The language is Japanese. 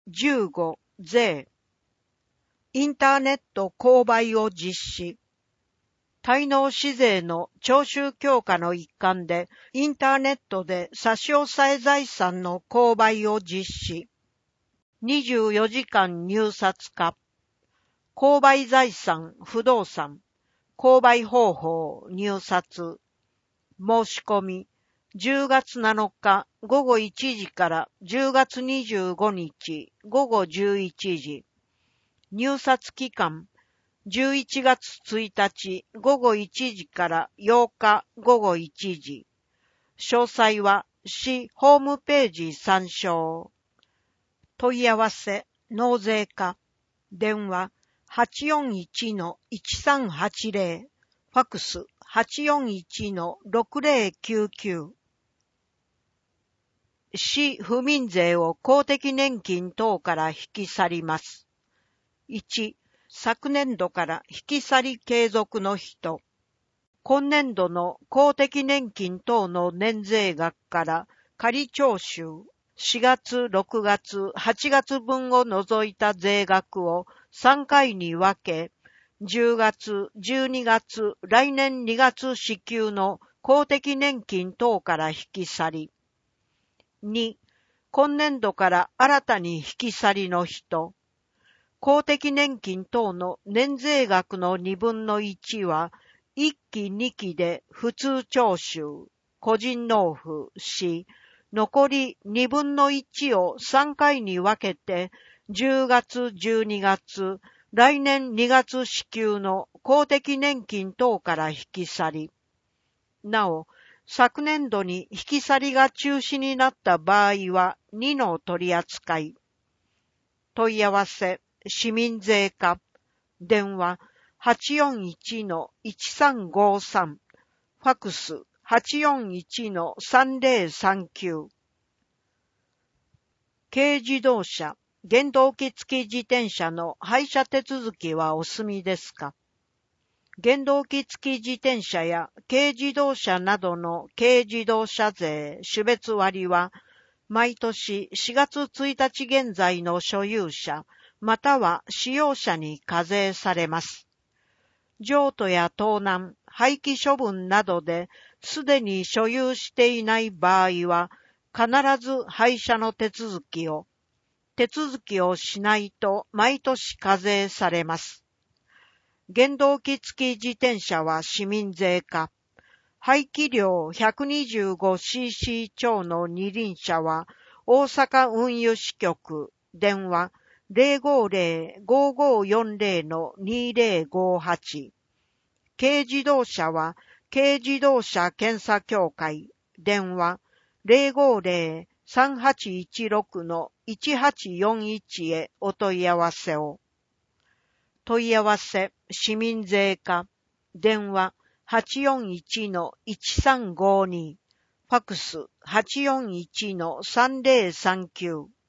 15、税。インターネット購買を実施。滞納市税の徴収強化の一環で、インターネットで差し押さえ財産の購買を実施。24時間入札化。購買財産、不動産。購買方法、入札。申し込み。10月7日午後1時から10月25日午後11時。入札期間。11月1日午後1時から8日午後1時。詳細は市ホームページ参照。問い合わせ、納税課。電話 841-1380。ファックス 841-6099。市府民税を公的年金等から引き去ります。1、昨年度から引き去り継続の人。今年度の公的年金等の年税額から仮徴収4月、6月、8月分を除いた税額を3回に分け、10月、12月、来年2月支給の公的年金等から引き去り。2、今年度から新たに引き去りの人。公的年金等の年税額の2分の1は、1期2期で普通徴収、個人納付し、残り2分の1を3回に分けて、10月、12月、来年2月支給の公的年金等から引き去り。なお、昨年度に引き去りが中止になった場合は2の取り扱い。問い合わせ、市民税課。電話 841-1353。ファックス 841-3039。軽自動車、原動機付き自転車の廃車手続きはお済みですか？原動機付き自転車や軽自動車などの軽自動車税種別割は、毎年4月1日現在の所有者、または使用者に課税されます。譲渡や盗難、廃棄処分などですでに所有していない場合は、必ず廃車の手続きをしないと毎年課税されます。原動機付き自転車は市民税課。排気量 125cc 超の二輪車は大阪運輸支局。電話 050-5540-2058。軽自動車は軽自動車検査協会。電話 050-3816-1841 へお問い合わせを。問い合わせ、市民税課。電話 841-1352。ファックス 841-3039。